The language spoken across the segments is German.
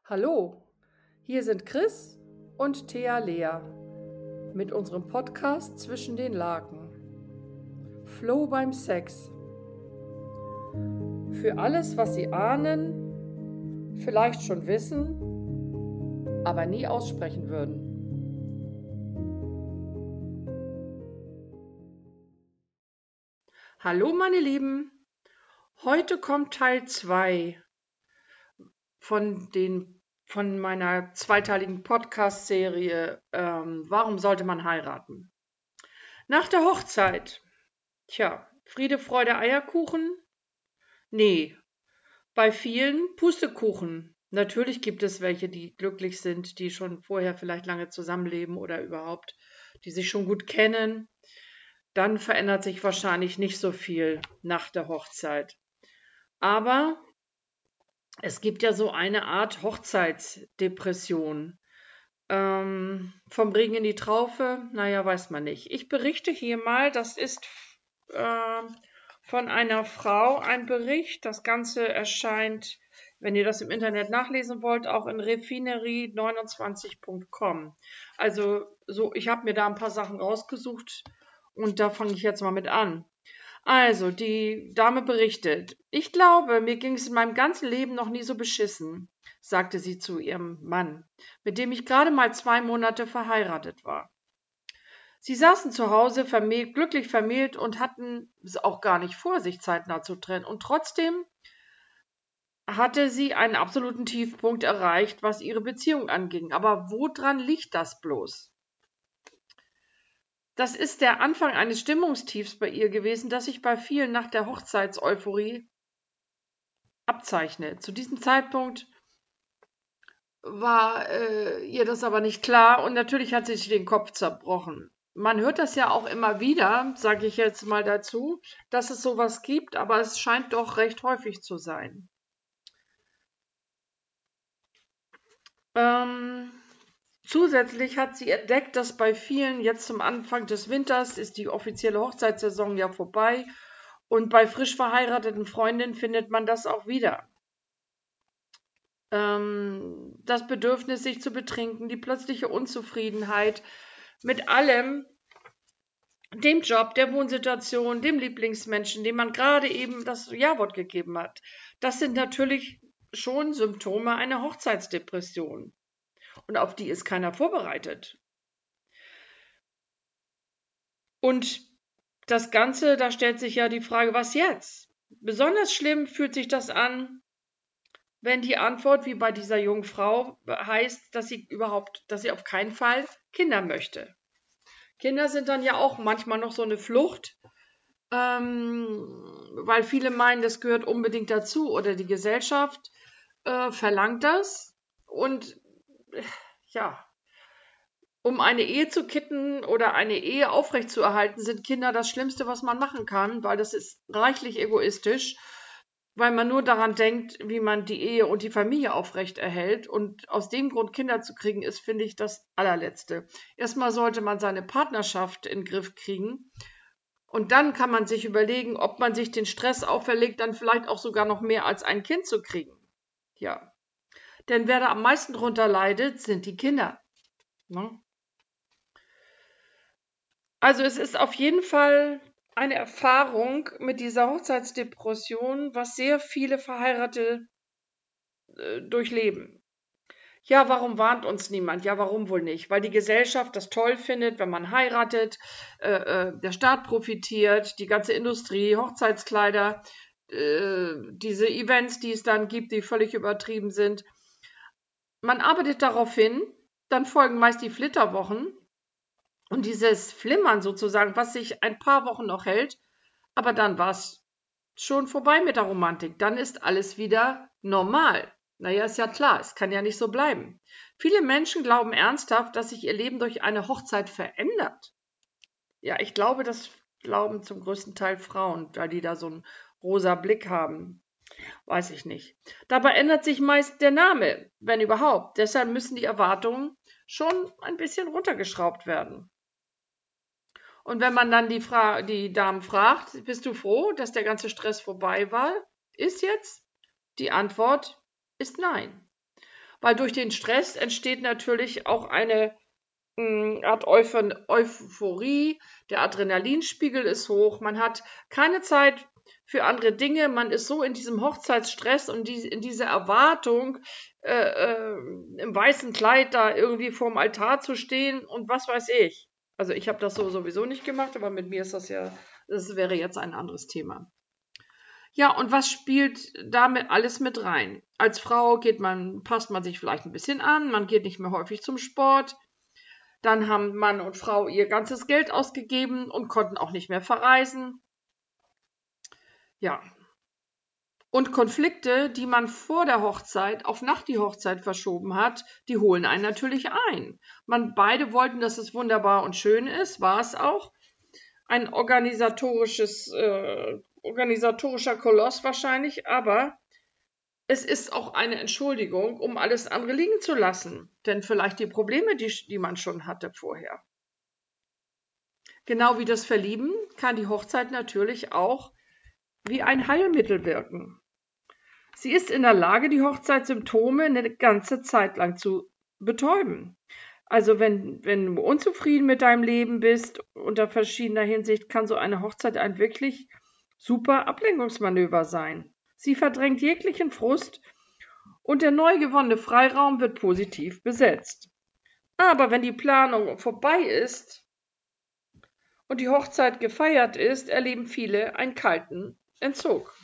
Hallo, hier sind Chris und Thea Lea mit unserem Podcast Zwischen den Laken. Flow beim Sex. Für alles, was Sie ahnen, vielleicht schon wissen, aber nie aussprechen würden. Hallo meine Lieben, heute kommt Teil 2 von meiner zweiteiligen Podcast-Serie Warum sollte man heiraten? Nach der Hochzeit. Friede, Freude, Eierkuchen? Nee, bei vielen Pustekuchen. Natürlich gibt es welche, die glücklich sind, die schon vorher vielleicht lange zusammenleben oder überhaupt, die sich schon gut kennen. Dann verändert sich wahrscheinlich nicht so viel nach der Hochzeit. Aber es gibt ja so eine Art Hochzeitsdepression. Vom Regen in die Traufe, naja, weiß man nicht. Ich berichte hier mal, das ist von einer Frau ein Bericht. Das Ganze erscheint, wenn ihr das im Internet nachlesen wollt, auch in refinerie29.com. Also ich habe mir da ein paar Sachen rausgesucht und da fange ich jetzt mal mit an. Also, die Dame berichtet: Ich glaube, mir ging es in meinem ganzen Leben noch nie so beschissen, sagte sie zu ihrem Mann, mit dem ich gerade mal 2 Monate verheiratet war. Sie saßen zu Hause, glücklich vermählt und hatten es auch gar nicht vor, sich zeitnah zu trennen. Und trotzdem hatte sie einen absoluten Tiefpunkt erreicht, was ihre Beziehung anging. Aber woran liegt das bloß? Das ist der Anfang eines Stimmungstiefs bei ihr gewesen, das sich bei vielen nach der Hochzeitseuphorie abzeichnet. Zu diesem Zeitpunkt war ihr das aber nicht klar und natürlich hat sie sich den Kopf zerbrochen. Man hört das ja auch immer wieder, sage ich jetzt mal dazu, dass es sowas gibt, aber es scheint doch recht häufig zu sein. Zusätzlich hat sie entdeckt, dass bei vielen jetzt zum Anfang des Winters ist die offizielle Hochzeitssaison ja vorbei und bei frisch verheirateten Freundinnen findet man das auch wieder. Das Bedürfnis, sich zu betrinken, die plötzliche Unzufriedenheit mit allem, dem Job, der Wohnsituation, dem Lieblingsmenschen, dem man gerade eben das Ja-Wort gegeben hat. Das sind natürlich schon Symptome einer Hochzeitsdepression. Und auf die ist keiner vorbereitet. Und das Ganze, da stellt sich ja die Frage, was jetzt? Besonders schlimm fühlt sich das an, wenn die Antwort, wie bei dieser jungen Frau, heißt, dass sie auf keinen Fall Kinder möchte. Kinder sind dann ja auch manchmal noch so eine Flucht, weil viele meinen, das gehört unbedingt dazu oder die Gesellschaft verlangt das. Und um eine Ehe zu kitten oder eine Ehe aufrechtzuerhalten, sind Kinder das Schlimmste, was man machen kann, weil das ist reichlich egoistisch, weil man nur daran denkt, wie man die Ehe und die Familie aufrechterhält. Und aus dem Grund Kinder zu kriegen, ist, finde ich, das allerletzte. Erstmal sollte man seine Partnerschaft in den Griff kriegen. Und dann kann man sich überlegen, ob man sich den Stress auferlegt, dann vielleicht auch sogar noch mehr als ein Kind zu kriegen. Ja. Denn wer da am meisten drunter leidet, sind die Kinder. Ne? Also es ist auf jeden Fall eine Erfahrung mit dieser Hochzeitsdepression, was sehr viele Verheiratete durchleben. Ja, warum warnt uns niemand? Ja, warum wohl nicht? Weil die Gesellschaft das toll findet, wenn man heiratet, der Staat profitiert, die ganze Industrie, Hochzeitskleider, diese Events, die es dann gibt, die völlig übertrieben sind. Man arbeitet darauf hin, dann folgen meist die Flitterwochen und dieses Flimmern sozusagen, was sich ein paar Wochen noch hält, aber dann war es schon vorbei mit der Romantik. Dann ist alles wieder normal. Naja, ist ja klar, es kann ja nicht so bleiben. Viele Menschen glauben ernsthaft, dass sich ihr Leben durch eine Hochzeit verändert. Ja, ich glaube, das glauben zum größten Teil Frauen, da die da so einen rosa Blick haben. Weiß ich nicht. Dabei ändert sich meist der Name, wenn überhaupt. Deshalb müssen die Erwartungen schon ein bisschen runtergeschraubt werden. Und wenn man dann die Damen fragt, bist du froh, dass der ganze Stress vorbei war? Ist jetzt? Die Antwort ist nein. weil durch den Stress entsteht natürlich auch eine Art Euphorie, der Adrenalinspiegel ist hoch, man hat keine Zeit für andere Dinge, man ist so in diesem Hochzeitsstress und in dieser Erwartung, im weißen Kleid da irgendwie vorm Altar zu stehen und was weiß ich. Also ich habe das sowieso nicht gemacht, aber mit mir ist das wäre jetzt ein anderes Thema. Ja, und was spielt damit alles mit rein? Als Frau passt man sich vielleicht ein bisschen an, man geht nicht mehr häufig zum Sport. Dann haben Mann und Frau ihr ganzes Geld ausgegeben und konnten auch nicht mehr verreisen. Ja. Und Konflikte, die man vor der Hochzeit auf nach die Hochzeit verschoben hat, die holen einen natürlich ein. Beide wollten, dass es wunderbar und schön ist, war es auch. Ein organisatorischer Koloss wahrscheinlich, aber es ist auch eine Entschuldigung, um alles andere liegen zu lassen. Denn vielleicht die Probleme, die man schon hatte vorher. Genau wie das Verlieben kann die Hochzeit natürlich auch wie ein Heilmittel wirken. Sie ist in der Lage, die Hochzeitssymptome eine ganze Zeit lang zu betäuben. Also wenn du unzufrieden mit deinem Leben bist, unter verschiedener Hinsicht, kann so eine Hochzeit ein wirklich super Ablenkungsmanöver sein. Sie verdrängt jeglichen Frust und der neu gewonnene Freiraum wird positiv besetzt. Aber wenn die Planung vorbei ist und die Hochzeit gefeiert ist, erleben viele einen kalten Entzug.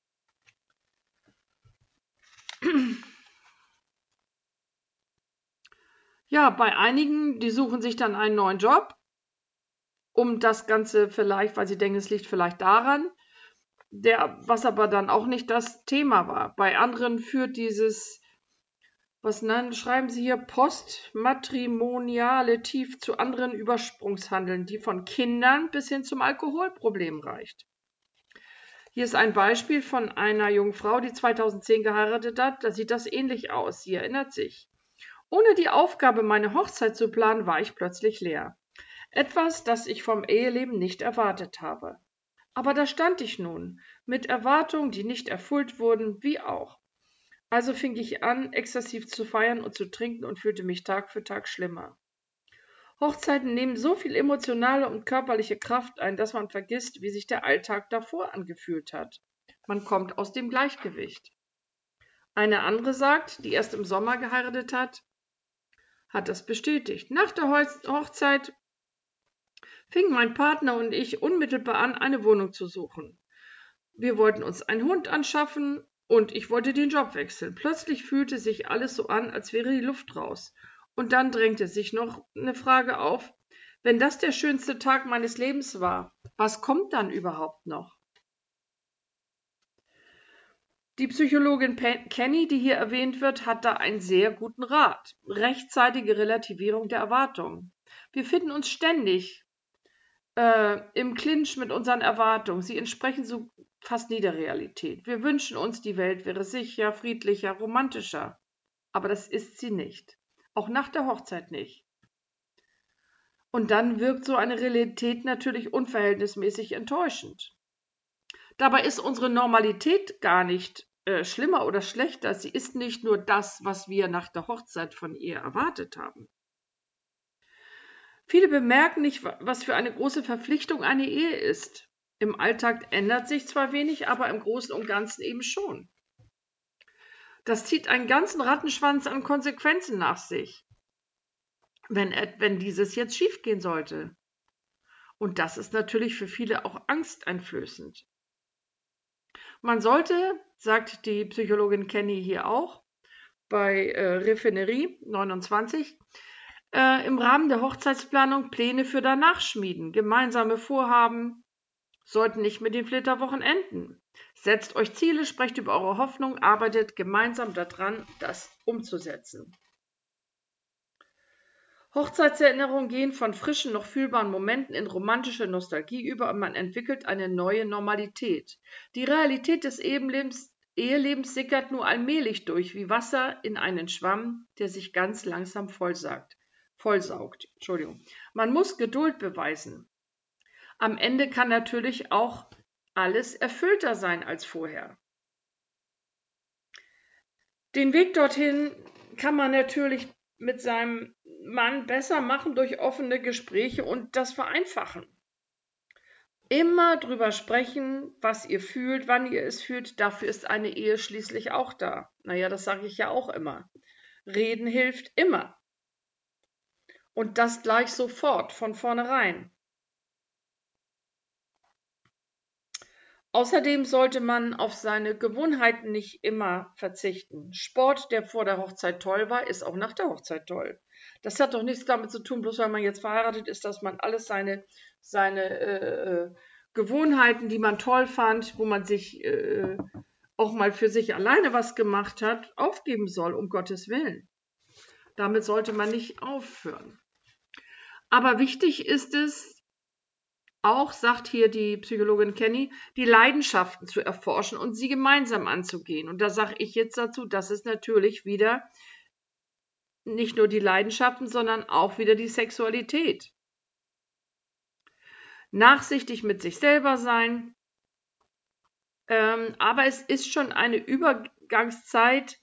Ja, bei einigen, die suchen sich dann einen neuen Job, um das Ganze vielleicht, weil sie denken, es liegt vielleicht daran, was aber dann auch nicht das Thema war. Bei anderen führt schreiben sie hier, postmatrimoniale Tief zu anderen Übersprungshandeln, die von Kindern bis hin zum Alkoholproblem reicht. Hier ist ein Beispiel von einer jungen Frau, die 2010 geheiratet hat. Da sieht das ähnlich aus. Sie erinnert sich. Ohne die Aufgabe, meine Hochzeit zu planen, war ich plötzlich leer. Etwas, das ich vom Eheleben nicht erwartet habe. Aber da stand ich nun, mit Erwartungen, die nicht erfüllt wurden, wie auch. Also fing ich an, exzessiv zu feiern und zu trinken und fühlte mich Tag für Tag schlimmer. Hochzeiten nehmen so viel emotionale und körperliche Kraft ein, dass man vergisst, wie sich der Alltag davor angefühlt hat. Man kommt aus dem Gleichgewicht. Eine andere sagt, die erst im Sommer geheiratet hat das bestätigt. Nach der Hochzeit fingen mein Partner und ich unmittelbar an, eine Wohnung zu suchen. Wir wollten uns einen Hund anschaffen und ich wollte den Job wechseln. Plötzlich fühlte sich alles so an, als wäre die Luft raus. Und dann drängte sich noch eine Frage auf, wenn das der schönste Tag meines Lebens war, was kommt dann überhaupt noch? Die Psychologin Kenny, die hier erwähnt wird, hat da einen sehr guten Rat. Rechtzeitige Relativierung der Erwartungen. Wir finden uns ständig im Clinch mit unseren Erwartungen. Sie entsprechen so fast nie der Realität. Wir wünschen uns, die Welt wäre sicher, friedlicher, romantischer. Aber das ist sie nicht. Auch nach der Hochzeit nicht. Und dann wirkt so eine Realität natürlich unverhältnismäßig enttäuschend. Dabei ist unsere Normalität gar nicht schlimmer oder schlechter. Sie ist nicht nur das, was wir nach der Hochzeit von ihr erwartet haben. Viele bemerken nicht, was für eine große Verpflichtung eine Ehe ist. Im Alltag ändert sich zwar wenig, aber im Großen und Ganzen eben schon. Das zieht einen ganzen Rattenschwanz an Konsequenzen nach sich, wenn dieses jetzt schiefgehen sollte. Und das ist natürlich für viele auch angsteinflößend. Man sollte, sagt die Psychologin Kenny hier auch, bei Refinerie 29, im Rahmen der Hochzeitsplanung Pläne für danach schmieden. Gemeinsame Vorhaben sollten nicht mit den Flitterwochen enden. Setzt euch Ziele, sprecht über eure Hoffnung, arbeitet gemeinsam daran, das umzusetzen. Hochzeitserinnerungen gehen von frischen, noch fühlbaren Momenten in romantische Nostalgie über und man entwickelt eine neue Normalität. Die Realität des Ehelebens sickert nur allmählich durch, wie Wasser in einen Schwamm, der sich ganz langsam vollsaugt. Man muss Geduld beweisen. Am Ende kann natürlich auch alles erfüllter sein als vorher. Den Weg dorthin kann man natürlich mit seinem Mann besser machen durch offene Gespräche und das vereinfachen. Immer drüber sprechen, was ihr fühlt, wann ihr es fühlt. Dafür ist eine Ehe schließlich auch da. Naja, das sage ich ja auch immer. Reden hilft immer. Und das gleich sofort, von vornherein. Außerdem sollte man auf seine Gewohnheiten nicht immer verzichten. Sport, der vor der Hochzeit toll war, ist auch nach der Hochzeit toll. Das hat doch nichts damit zu tun, bloß weil man jetzt verheiratet ist, dass man alles seine Gewohnheiten, die man toll fand, wo man sich auch mal für sich alleine was gemacht hat, aufgeben soll, um Gottes Willen. Damit sollte man nicht aufhören. Aber wichtig ist es, auch, sagt hier die Psychologin Kenny, die Leidenschaften zu erforschen und sie gemeinsam anzugehen. Und da sage ich jetzt dazu, das ist natürlich wieder nicht nur die Leidenschaften, sondern auch wieder die Sexualität. Nachsichtig mit sich selber sein. Aber es ist schon eine Übergangszeit.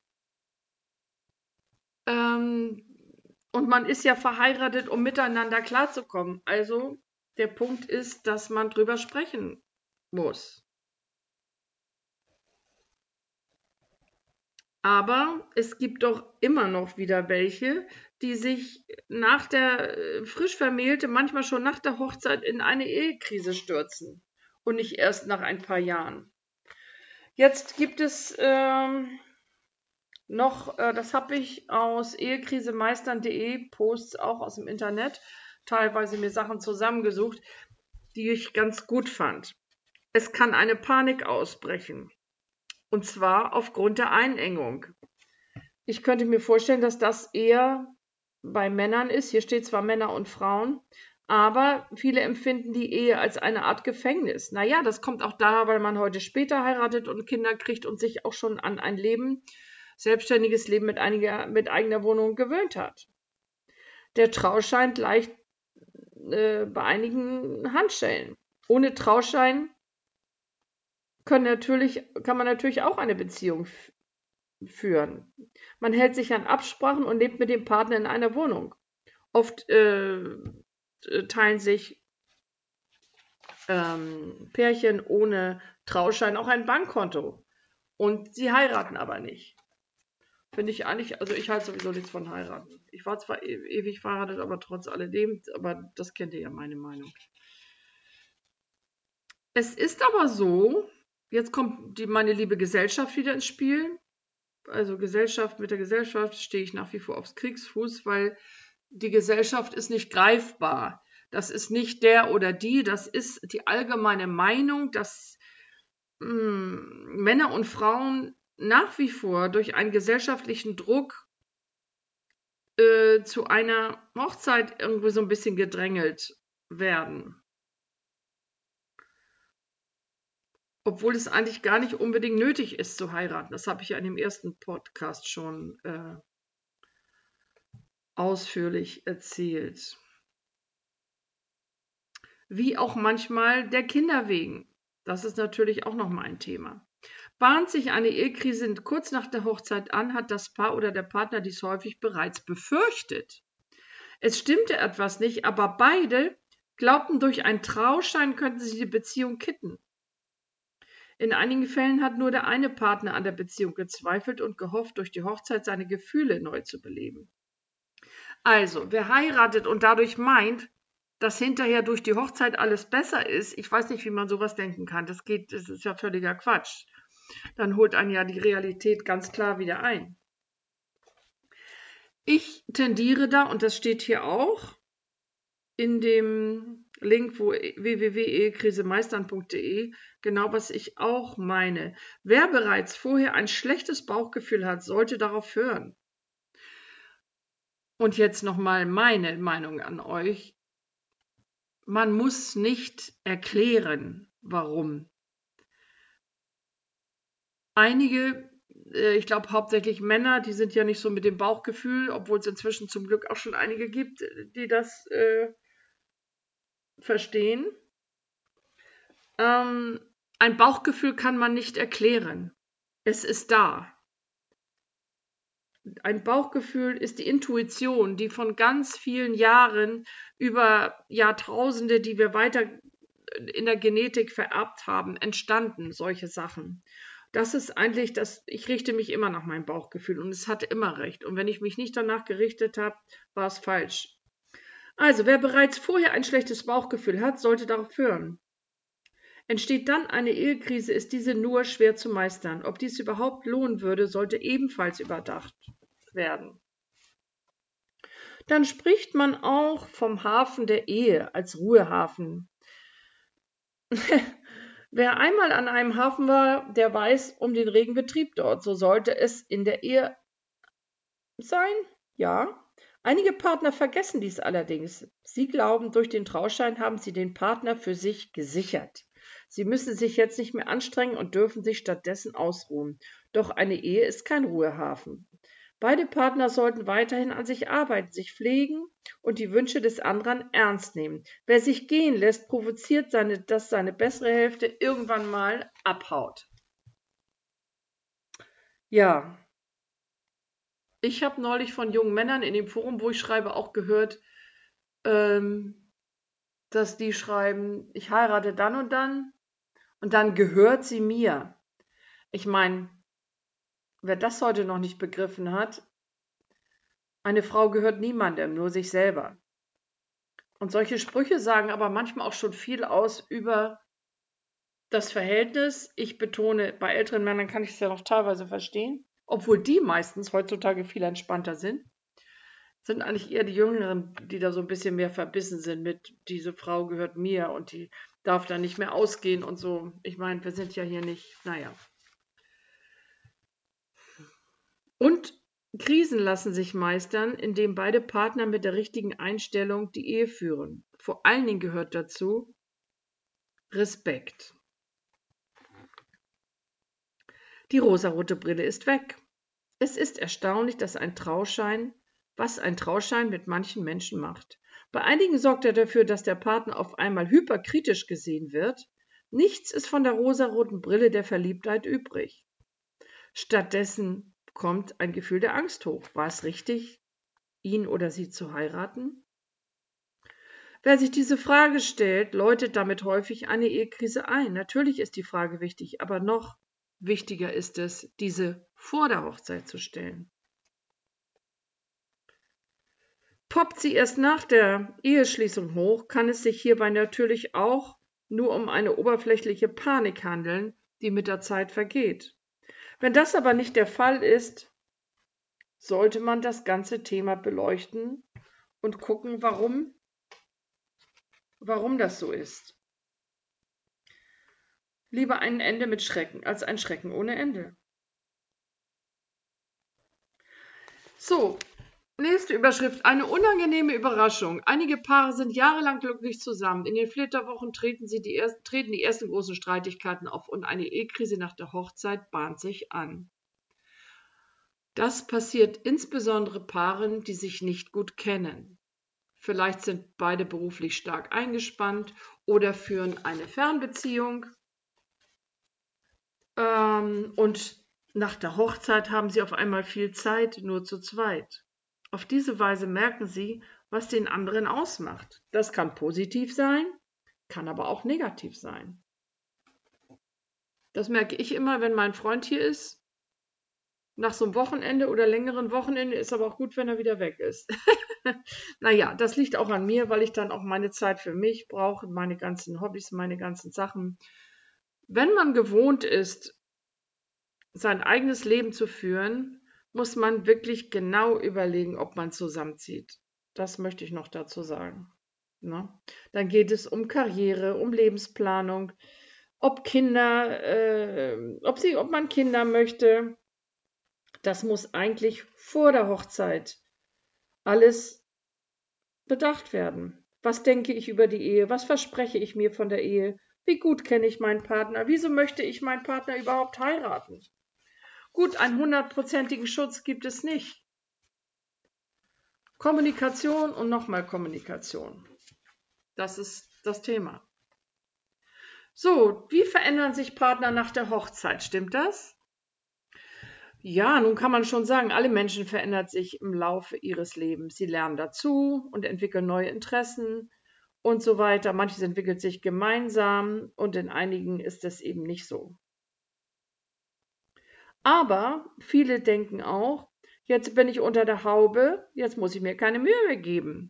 Und man ist ja verheiratet, um miteinander klarzukommen. Also der Punkt ist, dass man drüber sprechen muss. Aber es gibt doch immer noch wieder welche, die sich nach der frisch Vermählte, manchmal schon nach der Hochzeit in eine Ehekrise stürzen und nicht erst nach ein paar Jahren. Jetzt gibt es noch, das habe ich aus ehekrisemeistern.de, Posts auch aus dem Internet, teilweise mir Sachen zusammengesucht, die ich ganz gut fand. Es kann eine Panik ausbrechen. Und zwar aufgrund der Einengung. Ich könnte mir vorstellen, dass das eher bei Männern ist. Hier steht zwar Männer und Frauen, aber viele empfinden die Ehe als eine Art Gefängnis. Naja, das kommt auch daher, weil man heute später heiratet und Kinder kriegt und sich auch schon an ein Leben, selbstständiges Leben mit eigener Wohnung gewöhnt hat. Der Trauschein gleicht bei einigen Handschellen. Ohne Trauschein kann man natürlich auch eine Beziehung führen. Man hält sich an Absprachen und lebt mit dem Partner in einer Wohnung. Oft teilen sich Pärchen ohne Trauschein auch ein Bankkonto. Und sie heiraten aber nicht. Finde ich eigentlich, also ich halte sowieso nichts von heiraten. Ich war zwar ewig verheiratet, aber trotz alledem, aber das kennt ihr ja, meine Meinung. Es ist aber so, jetzt kommt meine liebe Gesellschaft wieder ins Spiel. Also mit der Gesellschaft stehe ich nach wie vor aufs Kriegsfuß, weil die Gesellschaft ist nicht greifbar. Das ist nicht der oder die, das ist die allgemeine Meinung, dass Männer und Frauen nach wie vor durch einen gesellschaftlichen Druck zu einer Hochzeit irgendwie so ein bisschen gedrängelt werden. Obwohl es eigentlich gar nicht unbedingt nötig ist zu heiraten. Das habe ich ja in dem ersten Podcast schon ausführlich erzählt. Wie auch manchmal der Kinder wegen. Das ist natürlich auch nochmal ein Thema. Bahnt sich eine Ehekrise kurz nach der Hochzeit an, hat das Paar oder der Partner dies häufig bereits befürchtet. Es stimmte etwas nicht, aber beide glaubten, durch einen Trauschein könnten sie die Beziehung kitten. In einigen Fällen hat nur der eine Partner an der Beziehung gezweifelt und gehofft, durch die Hochzeit seine Gefühle neu zu beleben. Also, wer heiratet und dadurch meint, dass hinterher durch die Hochzeit alles besser ist, ich weiß nicht, wie man sowas denken kann. Das ist ja völliger Quatsch. Dann holt einen ja die Realität ganz klar wieder ein. Ich tendiere da, und das steht hier auch in dem Link www.ehekrisemeistern.de, genau was ich auch meine. Wer bereits vorher ein schlechtes Bauchgefühl hat, sollte darauf hören. Und jetzt nochmal meine Meinung an euch. Man muss nicht erklären, warum. Einige, ich glaube hauptsächlich Männer, die sind ja nicht so mit dem Bauchgefühl, obwohl es inzwischen zum Glück auch schon einige gibt, die das verstehen. Ein Bauchgefühl kann man nicht erklären. Es ist da. Ein Bauchgefühl ist die Intuition, die von ganz vielen Jahren über Jahrtausende, die wir weiter in der Genetik vererbt haben, entstanden, solche Sachen. Das ist eigentlich ich richte mich immer nach meinem Bauchgefühl und es hatte immer recht. Und wenn ich mich nicht danach gerichtet habe, war es falsch. Also, wer bereits vorher ein schlechtes Bauchgefühl hat, sollte darauf hören. Entsteht dann eine Ehekrise, ist diese nur schwer zu meistern. Ob dies überhaupt lohnen würde, sollte ebenfalls überdacht werden. Dann spricht man auch vom Hafen der Ehe als Ruhehafen. Wer einmal an einem Hafen war, der weiß um den regen Betrieb dort. So sollte es in der Ehe sein, ja. Einige Partner vergessen dies allerdings. Sie glauben, durch den Trauschein haben sie den Partner für sich gesichert. Sie müssen sich jetzt nicht mehr anstrengen und dürfen sich stattdessen ausruhen. Doch eine Ehe ist kein Ruhehafen. Beide Partner sollten weiterhin an sich arbeiten, sich pflegen und die Wünsche des anderen ernst nehmen. Wer sich gehen lässt, provoziert, dass seine bessere Hälfte irgendwann mal abhaut. Ja, ich habe neulich von jungen Männern in dem Forum, wo ich schreibe, auch gehört, dass die schreiben, ich heirate dann und dann gehört sie mir. Ich meine, wer das heute noch nicht begriffen hat, eine Frau gehört niemandem, nur sich selber. Und solche Sprüche sagen aber manchmal auch schon viel aus über das Verhältnis. Ich betone, bei älteren Männern kann ich es ja noch teilweise verstehen, obwohl die meistens heutzutage viel entspannter sind. Sind eigentlich eher die Jüngeren, die da so ein bisschen mehr verbissen sind mit, diese Frau gehört mir und die darf dann nicht mehr ausgehen und so. Ich meine, wir sind ja hier nicht, naja. Und Krisen lassen sich meistern, indem beide Partner mit der richtigen Einstellung die Ehe führen. Vor allen Dingen gehört dazu Respekt. Die rosarote Brille ist weg. Es ist erstaunlich, was ein Trauschein mit manchen Menschen macht. Bei einigen sorgt er dafür, dass der Partner auf einmal hyperkritisch gesehen wird. Nichts ist von der rosaroten Brille der Verliebtheit übrig. Stattdessen kommt ein Gefühl der Angst hoch. War es richtig, ihn oder sie zu heiraten? Wer sich diese Frage stellt, läutet damit häufig eine Ehekrise ein. Natürlich ist die Frage wichtig, aber noch wichtiger ist es, diese vor der Hochzeit zu stellen. Poppt sie erst nach der Eheschließung hoch, kann es sich hierbei natürlich auch nur um eine oberflächliche Panik handeln, die mit der Zeit vergeht. Wenn das aber nicht der Fall ist, sollte man das ganze Thema beleuchten und gucken, warum das so ist. Lieber ein Ende mit Schrecken als ein Schrecken ohne Ende. So, nächste Überschrift. Eine unangenehme Überraschung. Einige Paare sind jahrelang glücklich zusammen. In den Flitterwochen treten die ersten großen Streitigkeiten auf und eine Ehekrise nach der Hochzeit bahnt sich an. Das passiert insbesondere Paaren, die sich nicht gut kennen. Vielleicht sind beide beruflich stark eingespannt oder führen eine Fernbeziehung. Und nach der Hochzeit haben sie auf einmal viel Zeit, nur zu zweit. Auf diese Weise merken sie, was den anderen ausmacht. Das kann positiv sein, kann aber auch negativ sein. Das merke ich immer, wenn mein Freund hier ist. Nach so einem Wochenende oder längeren Wochenende ist aber auch gut, wenn er wieder weg ist. Naja, das liegt auch an mir, weil ich dann auch meine Zeit für mich brauche, meine ganzen Hobbys, meine ganzen Sachen. Wenn man gewohnt ist, sein eigenes Leben zu führen, muss man wirklich genau überlegen, ob man zusammenzieht. Das möchte ich noch dazu sagen. Ne? Dann geht es um Karriere, um Lebensplanung, ob man Kinder möchte. Das muss eigentlich vor der Hochzeit alles bedacht werden. Was denke ich über die Ehe? Was verspreche ich mir von der Ehe? Wie gut kenne ich meinen Partner? Wieso möchte ich meinen Partner überhaupt heiraten? Gut, einen 100%igen Schutz gibt es nicht. Kommunikation und nochmal Kommunikation. Das ist das Thema. So, wie verändern sich Partner nach der Hochzeit? Stimmt das? Ja, nun kann man schon sagen, alle Menschen verändern sich im Laufe ihres Lebens. Sie lernen dazu und entwickeln neue Interessen und so weiter. Manches entwickelt sich gemeinsam und in einigen ist es eben nicht so. Aber viele denken auch, jetzt bin ich unter der Haube, jetzt muss ich mir keine Mühe mehr geben.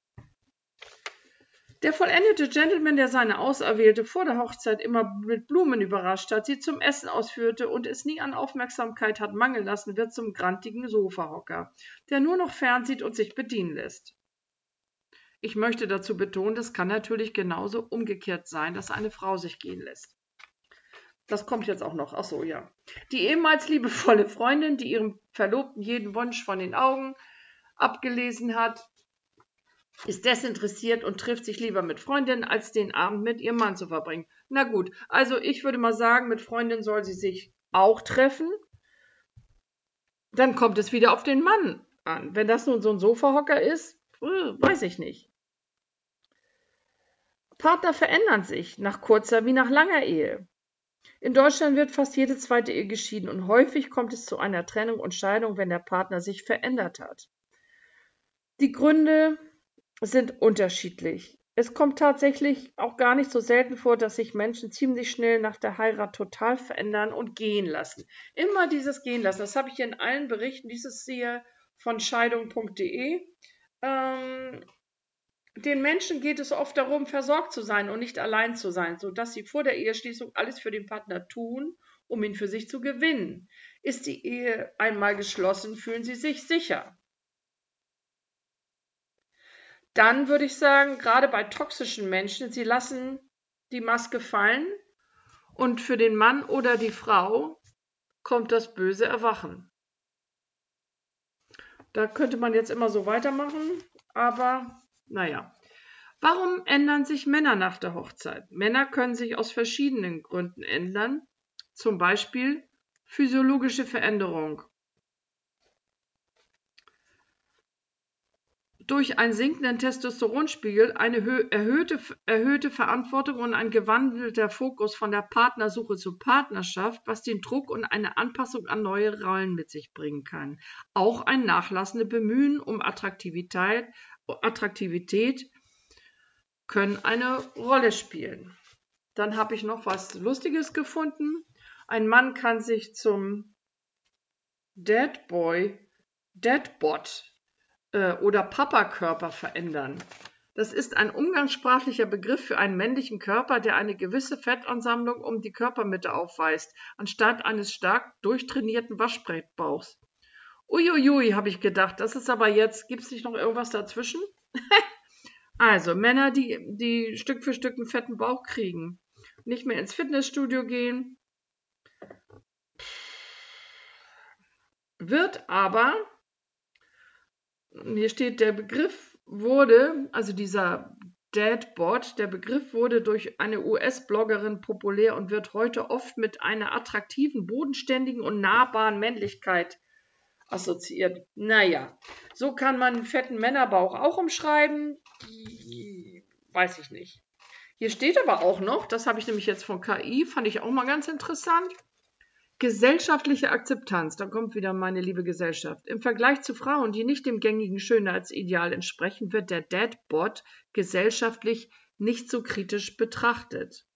Der vollendete Gentleman, der seine Auserwählte vor der Hochzeit immer mit Blumen überrascht hat, sie zum Essen ausführte und es nie an Aufmerksamkeit hat mangeln lassen, wird zum grantigen Sofahocker, der nur noch fernsieht und sich bedienen lässt. Ich möchte dazu betonen, das kann natürlich genauso umgekehrt sein, dass eine Frau sich gehen lässt. Das kommt jetzt auch noch. Ach so, ja. Die ehemals liebevolle Freundin, die ihrem Verlobten jeden Wunsch von den Augen abgelesen hat, ist desinteressiert und trifft sich lieber mit Freundinnen, als den Abend mit ihrem Mann zu verbringen. Na gut, also ich würde mal sagen, mit Freundinnen soll sie sich auch treffen. Dann kommt es wieder auf den Mann an. Wenn das nun so ein Sofahocker ist, weiß ich nicht. Partner verändern sich nach kurzer wie nach langer Ehe. In Deutschland wird fast jede zweite Ehe geschieden und häufig kommt es zu einer Trennung und Scheidung, wenn der Partner sich verändert hat. Die Gründe sind unterschiedlich. Es kommt tatsächlich auch gar nicht so selten vor, dass sich Menschen ziemlich schnell nach der Heirat total verändern und gehen lassen. Immer dieses Gehen lassen, das habe ich in allen Berichten, dieses hier von scheidung.de. Den Menschen geht es oft darum, versorgt zu sein und nicht allein zu sein, sodass sie vor der Eheschließung alles für den Partner tun, um ihn für sich zu gewinnen. Ist die Ehe einmal geschlossen, fühlen sie sich sicher. Dann würde ich sagen, gerade bei toxischen Menschen, sie lassen die Maske fallen und für den Mann oder die Frau kommt das böse Erwachen. Da könnte man jetzt immer so weitermachen, aber naja. Warum ändern sich Männer nach der Hochzeit? Männer können sich aus verschiedenen Gründen ändern, zum Beispiel physiologische Veränderung. Durch einen sinkenden Testosteronspiegel, eine erhöhte Verantwortung und ein gewandelter Fokus von der Partnersuche zur Partnerschaft, was den Druck und eine Anpassung an neue Rollen mit sich bringen kann. Auch ein nachlassendes Bemühen um Attraktivität können eine Rolle spielen. Dann habe ich noch was Lustiges gefunden. Ein Mann kann sich zum Deadbot oder Papakörper verändern. Das ist ein umgangssprachlicher Begriff für einen männlichen Körper, der eine gewisse Fettansammlung um die Körpermitte aufweist, anstatt eines stark durchtrainierten Waschbrettbauchs. Uiuiui, habe ich gedacht, das ist aber jetzt, gibt es nicht noch irgendwas dazwischen? Also Männer, die Stück für Stück einen fetten Bauch kriegen, nicht mehr ins Fitnessstudio gehen, wird aber, hier steht, der Begriff wurde, also dieser Dadbot, der Begriff wurde durch eine US-Bloggerin populär und wird heute oft mit einer attraktiven, bodenständigen und nahbaren Männlichkeit assoziiert. Naja, so kann man einen fetten Männerbauch auch umschreiben. Weiß ich nicht. Hier steht aber auch noch, das habe ich nämlich jetzt von KI, fand ich auch mal ganz interessant. Gesellschaftliche Akzeptanz, da kommt wieder meine liebe Gesellschaft. Im Vergleich zu Frauen, die nicht dem gängigen Schönheitsideal entsprechen, wird der Dadbot gesellschaftlich nicht so kritisch betrachtet.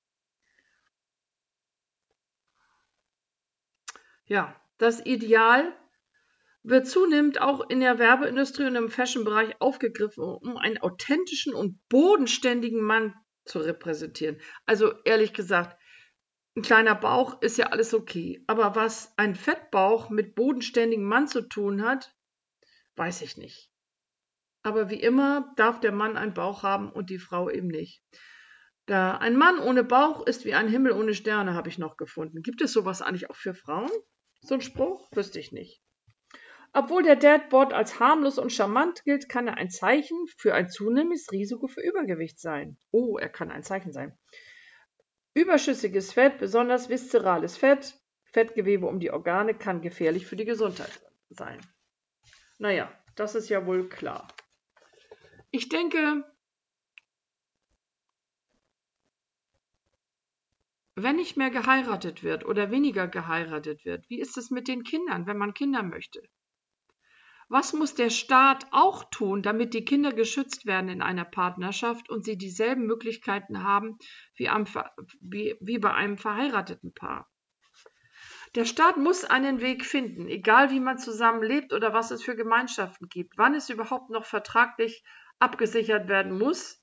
Ja, das Ideal wird zunehmend auch in der Werbeindustrie und im Fashion-Bereich aufgegriffen, um einen authentischen und bodenständigen Mann zu repräsentieren. Also ehrlich gesagt, ein kleiner Bauch ist ja alles okay. Aber was ein Fettbauch mit bodenständigem Mann zu tun hat, weiß ich nicht. Aber wie immer darf der Mann einen Bauch haben und die Frau eben nicht. Ein Mann ohne Bauch ist wie ein Himmel ohne Sterne, habe ich noch gefunden. Gibt es sowas eigentlich auch für Frauen? So ein Spruch? Wüsste ich nicht. Obwohl der Dadbot als harmlos und charmant gilt, kann er ein Zeichen für ein zunehmendes Risiko für Übergewicht sein. Oh, er kann ein Zeichen sein. Überschüssiges Fett, besonders viszerales Fett, Fettgewebe um die Organe, kann gefährlich für die Gesundheit sein. Naja, das ist ja wohl klar. Ich denke, wenn nicht mehr geheiratet wird oder weniger geheiratet wird, wie ist es mit den Kindern, wenn man Kinder möchte? Was muss der Staat auch tun, damit die Kinder geschützt werden in einer Partnerschaft und sie dieselben Möglichkeiten haben wie bei einem verheirateten Paar? Der Staat muss einen Weg finden, egal wie man zusammenlebt oder was es für Gemeinschaften gibt, wann es überhaupt noch vertraglich abgesichert werden muss,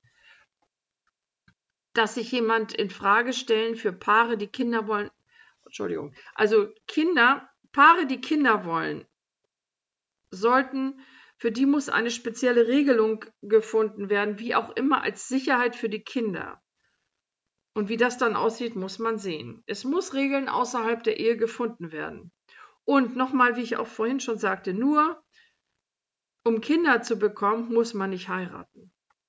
dass sich jemand in Frage stellen für Paare, die Kinder wollen. Also Paare, die Kinder wollen, für die muss eine spezielle Regelung gefunden werden, wie auch immer, als Sicherheit für die Kinder. Und wie das dann aussieht, muss man sehen. Es muss Regeln außerhalb der Ehe gefunden werden. Und nochmal, wie ich auch vorhin schon sagte, nur um Kinder zu bekommen, muss man nicht heiraten.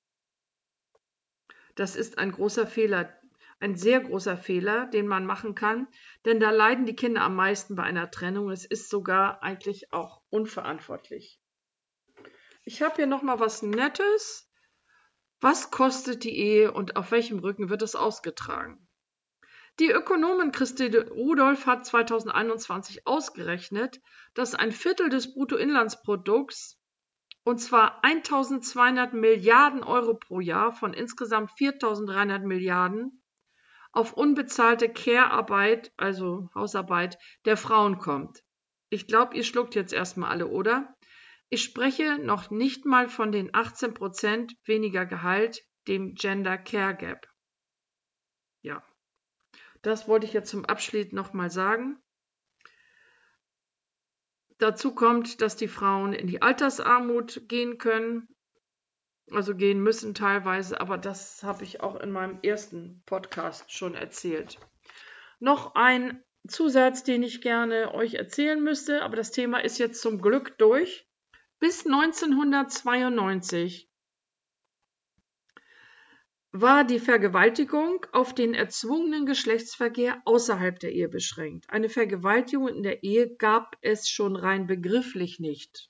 Das ist ein großer Fehler, ein sehr großer Fehler, den man machen kann, denn da leiden die Kinder am meisten bei einer Trennung. Es ist sogar eigentlich auch unverantwortlich. Ich habe hier nochmal was Nettes. Was kostet die Ehe und auf welchem Rücken wird es ausgetragen? Die Ökonomin Christine Rudolph hat 2021 ausgerechnet, dass ein Viertel des Bruttoinlandsprodukts, und zwar 1.200 Milliarden Euro pro Jahr von insgesamt 4.300 Milliarden, auf unbezahlte Care-Arbeit, also Hausarbeit, der Frauen kommt. Ich glaube, ihr schluckt jetzt erstmal alle, oder? Ich spreche noch nicht mal von den 18% weniger Gehalt, dem Gender Care Gap. Ja, das wollte ich jetzt zum Abschluss nochmal sagen. Dazu kommt, dass die Frauen in die Altersarmut gehen können, also gehen müssen teilweise, aber das habe ich auch in meinem ersten Podcast schon erzählt. Noch ein Zusatz, den ich gerne euch erzählen müsste, aber das Thema ist jetzt zum Glück durch. Bis 1992 war die Vergewaltigung auf den erzwungenen Geschlechtsverkehr außerhalb der Ehe beschränkt. Eine Vergewaltigung in der Ehe gab es schon rein begrifflich nicht.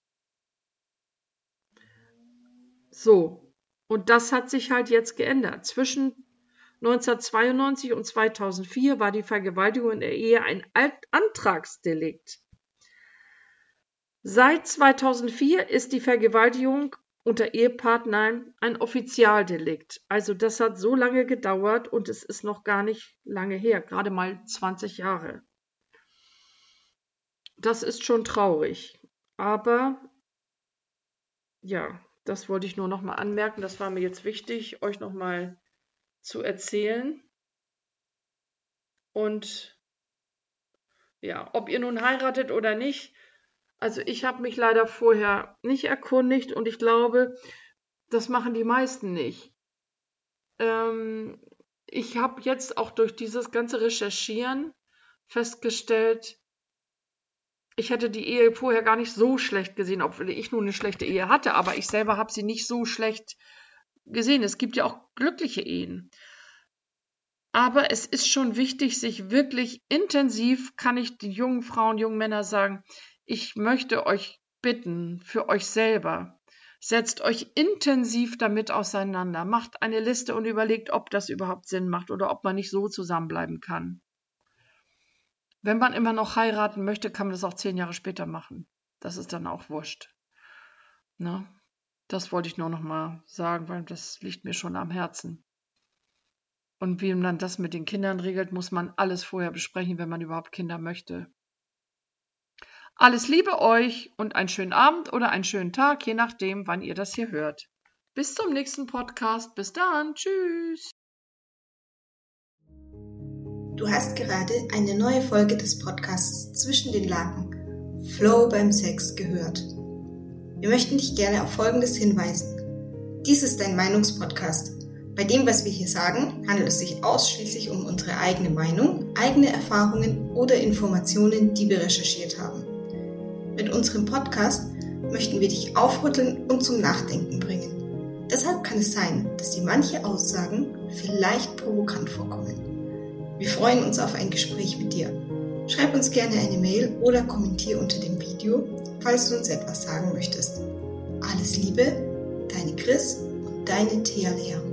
So, und das hat sich halt jetzt geändert. Zwischen 1992 und 2004 war die Vergewaltigung in der Ehe ein Antragsdelikt. Seit 2004 ist die Vergewaltigung unter Ehepartnern ein Offizialdelikt. Also das hat so lange gedauert und es ist noch gar nicht lange her, gerade mal 20 Jahre. Das ist schon traurig, aber ja, das wollte ich nur noch mal anmerken. Das war mir jetzt wichtig, euch noch mal zu erzählen. Und ja, ob ihr nun heiratet oder nicht, also ich habe mich leider vorher nicht erkundigt und ich glaube, das machen die meisten nicht. Ich habe jetzt auch durch dieses ganze Recherchieren festgestellt, ich hätte die Ehe vorher gar nicht so schlecht gesehen, obwohl ich nun eine schlechte Ehe hatte, aber ich selber habe sie nicht so schlecht gesehen. Es gibt ja auch glückliche Ehen. Aber es ist schon wichtig, sich wirklich intensiv, kann ich den jungen Frauen, jungen Männern sagen, ich möchte euch bitten, für euch selber, setzt euch intensiv damit auseinander, macht eine Liste und überlegt, ob das überhaupt Sinn macht oder ob man nicht so zusammenbleiben kann. Wenn man immer noch heiraten möchte, kann man das auch 10 Jahre später machen. Das ist dann auch wurscht. Ne? Das wollte ich nur noch mal sagen, weil das liegt mir schon am Herzen. Und wie man das mit den Kindern regelt, muss man alles vorher besprechen, wenn man überhaupt Kinder möchte. Alles Liebe euch und einen schönen Abend oder einen schönen Tag, je nachdem, wann ihr das hier hört. Bis zum nächsten Podcast. Bis dann. Tschüss. Du hast gerade eine neue Folge des Podcasts Zwischen den Laken Flow beim Sex gehört. Wir möchten dich gerne auf Folgendes hinweisen. Dies ist ein Meinungspodcast. Bei dem, was wir hier sagen, handelt es sich ausschließlich um unsere eigene Meinung, eigene Erfahrungen oder Informationen, die wir recherchiert haben. Mit unserem Podcast möchten wir dich aufrütteln und zum Nachdenken bringen. Deshalb kann es sein, dass dir manche Aussagen vielleicht provokant vorkommen. Wir freuen uns auf ein Gespräch mit dir. Schreib uns gerne eine Mail oder kommentiere unter dem Video, falls du uns etwas sagen möchtest. Alles Liebe, deine Chris und deine Thea Lea.